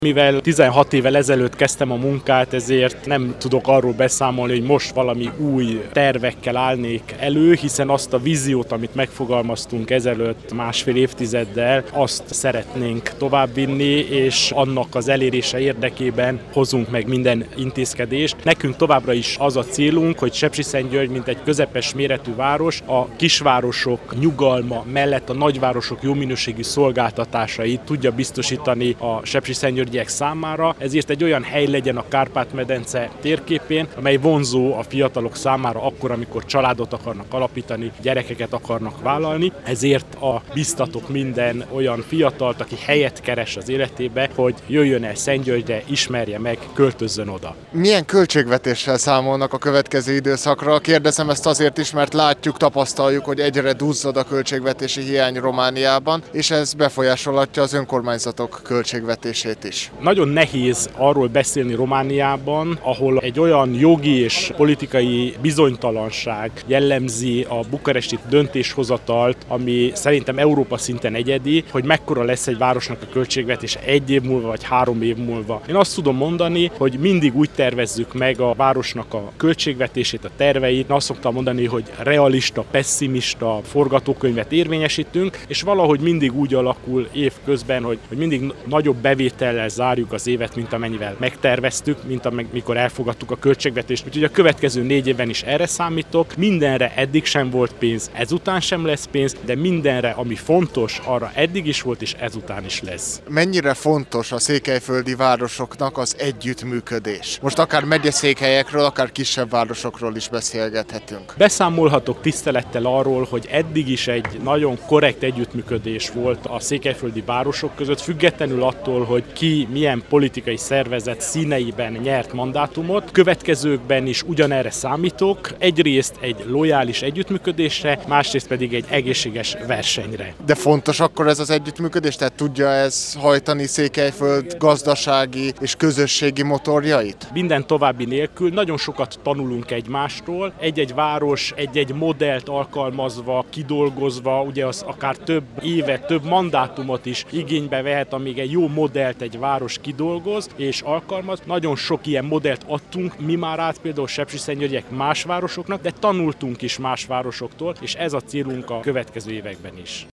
Mivel 16 évvel ezelőtt kezdtem a munkát, ezért nem tudok arról beszámolni, hogy most valami új tervekkel állnék elő, hiszen azt a víziót, amit megfogalmaztunk ezelőtt másfél évtizeddel, azt szeretnénk továbbvinni, és annak az elérése érdekében hozunk meg minden intézkedést. Nekünk továbbra is az a célunk, hogy Sepsiszentgyörgy, mint egy közepes méretű város, a kisvárosok nyugalma mellett a nagyvárosok jó minőségű szolgáltatásait tudja biztosítani a sepsiszentgyörgyiek számára, ezért egy olyan hely legyen a Kárpát-medence térképén, amely vonzó a fiatalok számára akkor, amikor családot akarnak alapítani, gyerekeket akarnak vállalni. Ezért biztatok minden olyan fiatalt, aki helyet keres az életébe, hogy jöjjön el Szentgyörgyre, ismerje meg, költözzön oda. Milyen költségvetéssel számolnak a következő időszakra? Kérdezem ezt azért is, mert látjuk, tapasztaljuk, hogy egyre duzzad a költségvetési hiány Romániában, és ez befolyásolhatja az önkormányzatok költségvetését is. Nagyon nehéz arról beszélni Romániában, ahol egy olyan jogi és politikai bizonytalanság jellemzi a bukaresti döntéshozatalt, ami szerintem Európa szinten egyedi, hogy mekkora lesz egy városnak a költségvetés 1 év múlva vagy 3 év múlva. Én azt tudom mondani, hogy mindig úgy tervezzük meg a városnak a költségvetését, a terveit. Azt szoktam mondani, hogy realista, pessimista forgatókönyvet érvényesítünk, és valahogy mindig úgy alakul évközben, hogy mindig nagyobb bevétellel zárjuk az évet, mint amennyivel megterveztük, mint amikor elfogadtuk a költségvetést. Úgyhogy a következő 4 évben is erre számítok. Mindenre eddig sem volt pénz, ezután sem lesz pénz, de mindenre, ami fontos, arra eddig is volt, és ezután is lesz. Mennyire fontos a székelyföldi városoknak az együttműködés? Most akár megyeszékhelyekről, akár kisebb városokról is beszélgethetünk. Beszámolhatok tisztelettel arról, hogy eddig is egy nagyon korrekt együttműködés volt a székelyföldi városok között, függetlenül attól, hogy ki milyen politikai szervezet színeiben nyert mandátumot. Következőkben is ugyanerre számítok, egyrészt egy lojális együttműködésre, másrészt pedig egy egészséges versenyre. De fontos akkor ez az együttműködés, tehát tudja ez hajtani Székelyföld gazdasági és közösségi motorjait? Minden további nélkül nagyon sokat tanulunk egymástól, egy-egy város egy-egy modellt alkalmazva, kidolgozva, ugye az akár több évet, több mandátumot is igénybe vehet, amíg egy jó modellt egy város kidolgoz és alkalmaz. Nagyon sok ilyen modellt adtunk mi már át például Sepsiszentgyörgyiek más városoknak, de tanultunk is más városoktól, és ez a célunk a következő években is.